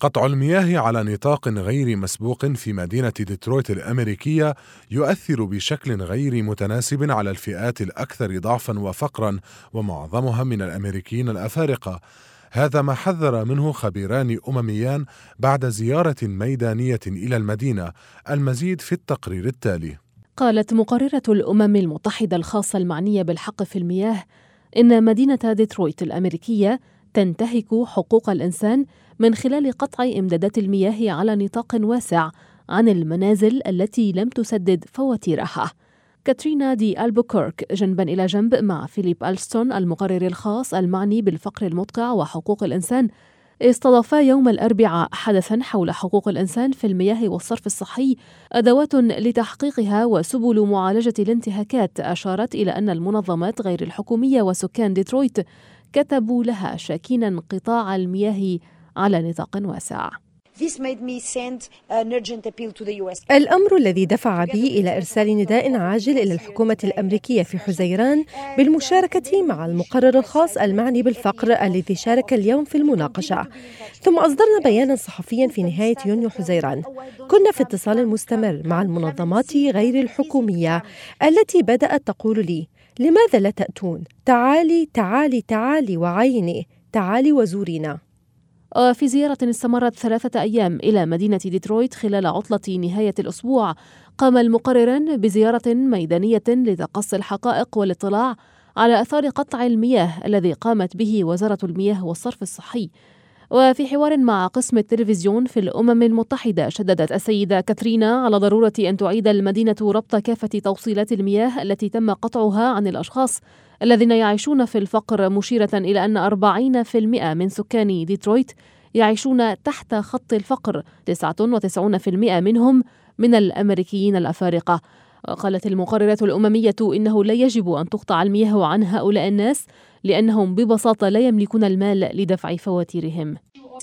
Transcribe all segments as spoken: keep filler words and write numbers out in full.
قطع المياه على نطاق غير مسبوق في مدينة ديترويت الأمريكية يؤثر بشكل غير متناسب على الفئات الأكثر ضعفا وفقرا، ومعظمها من الأمريكيين الأفارقة. هذا ما حذر منه خبيران أمميان بعد زيارة ميدانية إلى المدينة. المزيد في التقرير التالي. قالت مقررة الأمم المتحدة الخاصة المعنية بالحق في المياه إن مدينة ديترويت الأمريكية تنتهك حقوق الإنسان من خلال قطع إمدادات المياه على نطاق واسع عن المنازل التي لم تسدد فواتيرها. كاترينا دي ألبوكيرك جنبا إلى جنب مع فيليب ألستون المقرر الخاص المعني بالفقر المدقع وحقوق الإنسان استضافا يوم الأربعاء حدثا حول حقوق الإنسان في المياه والصرف الصحي، أدوات لتحقيقها وسبل معالجة الانتهاكات. أشارت إلى أن المنظمات غير الحكومية وسكان ديترويت كتبوا لها شاكين انقطاع المياه على نطاق واسع. الأمر الذي دفع بي إلى إرسال نداء عاجل إلى الحكومة الأمريكية في حزيران بالمشاركة مع المقرر الخاص المعني بالفقر الذي شارك اليوم في المناقشة. ثم أصدرنا بيانا صحفيا في نهاية يونيو حزيران. كنا في اتصال مستمر مع المنظمات غير الحكومية التي بدأت تقول لي: لماذا لا تأتون؟ تعالي تعالي تعالي وعيني، تعالي وزورينا. وفي زيارة استمرت ثلاثة أيام إلى مدينة ديترويت خلال عطلة نهاية الأسبوع، قام المقرران بزيارة ميدانية لتقصي الحقائق والاطلاع على آثار قطع المياه الذي قامت به وزارة المياه والصرف الصحي. وفي حوار مع قسم التلفزيون في الأمم المتحدة، شددت السيدة كاترينا على ضرورة أن تعيد المدينة ربط كافة توصيلات المياه التي تم قطعها عن الأشخاص الذين يعيشون في الفقر، مشيرة إلى أن أربعين بالمئة من سكان ديترويت يعيشون تحت خط الفقر، تسعة وتسعين بالمئة منهم من الأمريكيين الأفارقة. وقالت المقررة الأممية إنه لا يجب أن تقطع المياه عن هؤلاء الناس لأنهم ببساطة لا يملكون المال لدفع فواتيرهم.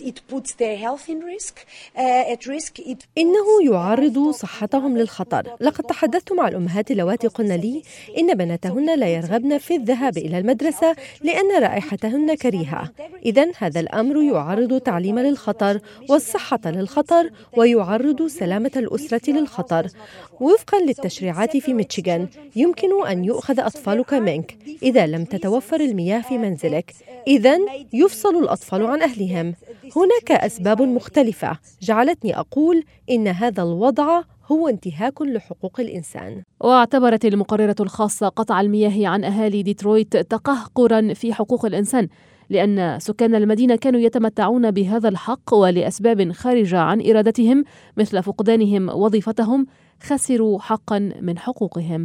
إنه يعرض صحتهم للخطر. لقد تحدثت مع الأمهات اللواتي قلن لي إن بناتهن لا يرغبن في الذهاب إلى المدرسة لأن رائحتهن كريهة. إذن هذا الأمر يعرض التعليم للخطر والصحة للخطر ويعرض سلامة الأسرة للخطر. وفقا للتشريعات في ميشيغان يمكن أن يؤخذ أطفالك منك إذا لم تتوفر المياه في منزلك، إذن يفصل الأطفال عن أهلهم. هناك أسباب مختلفة جعلتني أقول إن هذا الوضع هو انتهاك لحقوق الإنسان. واعتبرت المقررة الخاصة قطع المياه عن أهالي ديترويت تقهقراً في حقوق الإنسان، لأن سكان المدينة كانوا يتمتعون بهذا الحق ولأسباب خارجة عن إرادتهم مثل فقدانهم وظيفتهم خسروا حقاً من حقوقهم.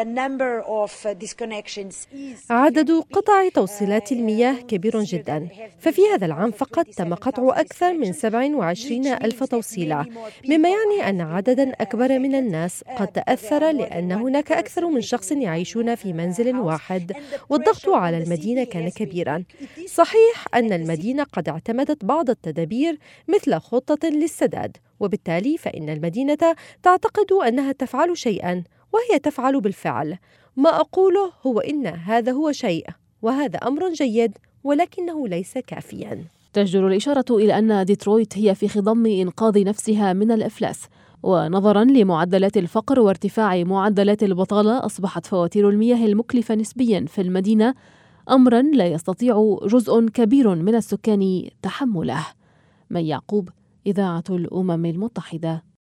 عدد قطع توصيلات المياه كبير جدا، ففي هذا العام فقط تم قطع أكثر من سبعة وعشرين ألف توصيلة، مما يعني أن عددا أكبر من الناس قد تأثر لأن هناك أكثر من شخص يعيشون في منزل واحد، والضغط على المدينة كان كبيرا. صحيح أن المدينة قد اعتمدت بعض التدابير مثل خطة للسداد، وبالتالي فإن المدينة تعتقد أنها تفعل شيئا وهي تفعل بالفعل. ما أقوله هو إن هذا هو شيء، وهذا أمر جيد، ولكنه ليس كافيا. تجدر الإشارة إلى أن ديترويت هي في خضم إنقاذ نفسها من الإفلاس، ونظرا لمعدلات الفقر وارتفاع معدلات البطالة أصبحت فواتير المياه المكلفة نسبيا في المدينة أمرا لا يستطيع جزء كبير من السكان تحمله. مي يعقوب، إذاعة الأمم المتحدة.